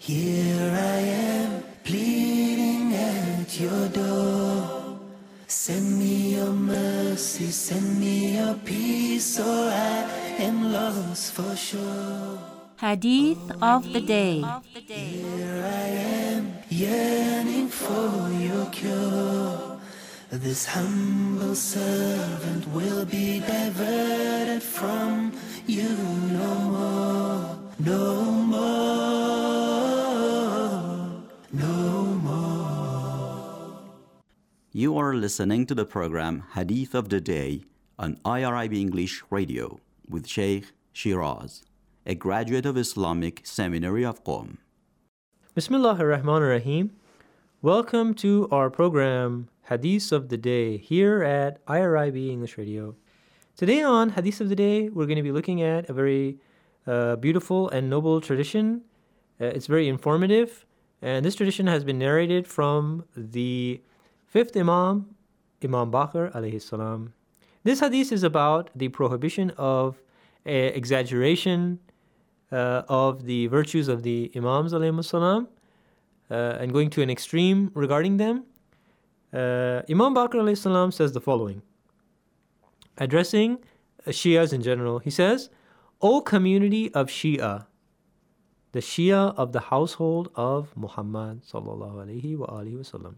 Here I am, pleading at your door. Send me your mercy, send me your peace, or I am lost for sure. Hadith of the Day. Here I am, yearning for your cure. This humble servant will be diverted from you no more, no more, no more. You are listening to the program Hadith of the Day on IRIB English Radio with Sheikh Shiraz, a graduate of Islamic Seminary of Qom. Bismillahir Rahmanir Rahim. Welcome to our program Hadith of the Day here at IRIB English Radio. Today on Hadith of the Day, we're going to be looking at a very beautiful and noble tradition. It's very informative, and this tradition has been narrated from the fifth Imam, Imam Baqir alayhi salam. This hadith is about the prohibition of exaggeration of the virtues of the Imams alayhi salam and going to an extreme regarding them. Imam Baqir alayhi salam says the following, addressing Shias in general. He says, O community of Shia, the Shia of the household of Muhammad sallallahu alayhi wa alihi wa sallam,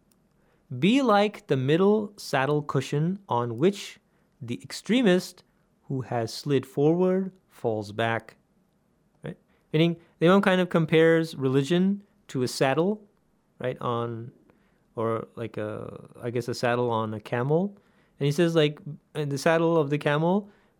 be like the middle saddle cushion on which the extremist who has slid forward falls back. Right? Meaning, the Imam kind of compares religion to a saddle, right, or like a saddle on a camel. And he says, like, in the saddle of the camel,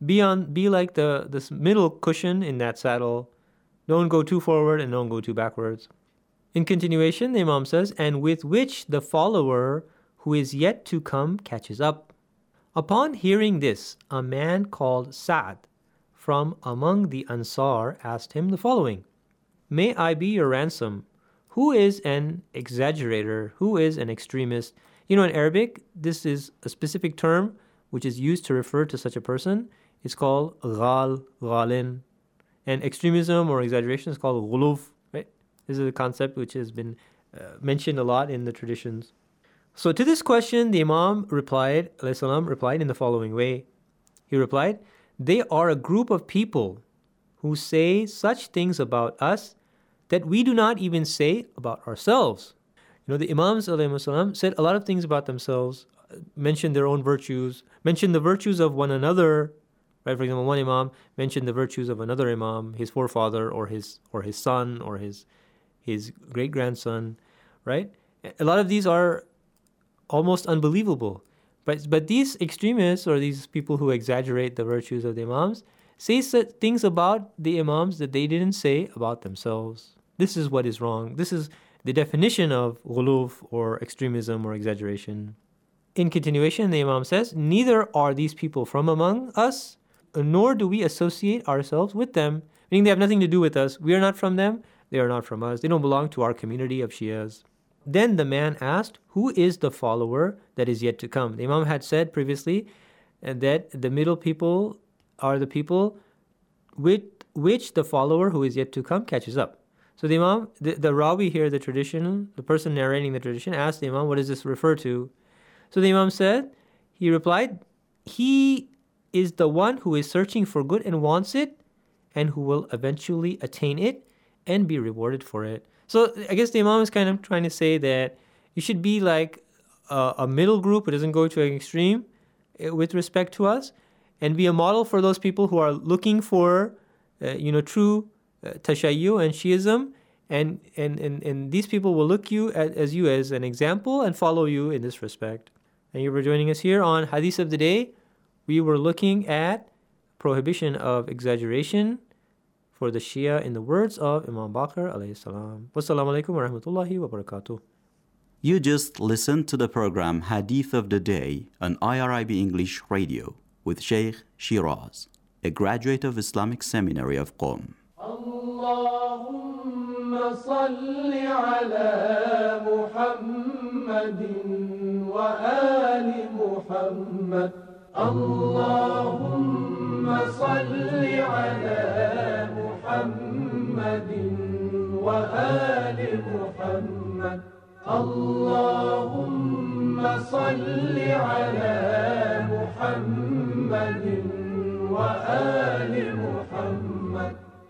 be like this middle cushion in that saddle. Don't go too forward and don't go too backwards. In continuation, the Imam says, and with which the follower who is yet to come catches up. Upon hearing this, a man called Sa'd from among the Ansar asked him the following, may I be your ransom? Who is an exaggerator? Who is an extremist? You know, in Arabic, this is a specific term which is used to refer to such a person. It's called ghal, ghalin. And extremism or exaggeration is called ghuluf, right? This is a concept which has been mentioned a lot in the traditions. So to this question, the Imam replied in the following way. He replied, they are a group of people who say such things about us that we do not even say about ourselves. You know, the Imams ﷺ said a lot of things about themselves, mentioned their own virtues, mentioned the virtues of one another. Right? For example, one Imam mentioned the virtues of another Imam, his forefather or his son or his great-grandson. Right? A lot of these are almost unbelievable. But these extremists or these people who exaggerate the virtues of the Imams say things about the Imams that they didn't say about themselves. This is what is wrong. This is the definition of ghuluf or extremism or exaggeration. In continuation, the Imam says, neither are these people from among us, nor do we associate ourselves with them. Meaning they have nothing to do with us. We are not from them. They are not from us. They don't belong to our community of Shias. Then the man asked, who is the follower that is yet to come? The Imam had said previously that the middle people are the people with which the follower who is yet to come catches up. So the Imam, the Rawi here, the person narrating the tradition, asked the Imam, what does this refer to? So the Imam he replied, he is the one who is searching for good and wants it, and who will eventually attain it and be rewarded for it. So I guess the Imam is kind of trying to say that you should be like a middle group who doesn't go to an extreme with respect to us, and be a model for those people who are looking for, true Tashayyu and Shiism, and these people will look as you as an example and follow you in this respect. Thank you for joining us here on Hadith of the Day. We were looking at prohibition of exaggeration for the Shia in the words of Imam Baqir alayhi salam. Wassalamu alaikum wa rahmatullahi wa barakatuh. You just listened to the program Hadith of the Day on IRIB English Radio with Sheikh Shiraz, a graduate of Islamic Seminary of Qom. Allahumma salli ala Muhammadin wa ali Muhammad. Allahumma salli ala Muhammadin وآل محمد. اللهم صل على محمد وآل محمد.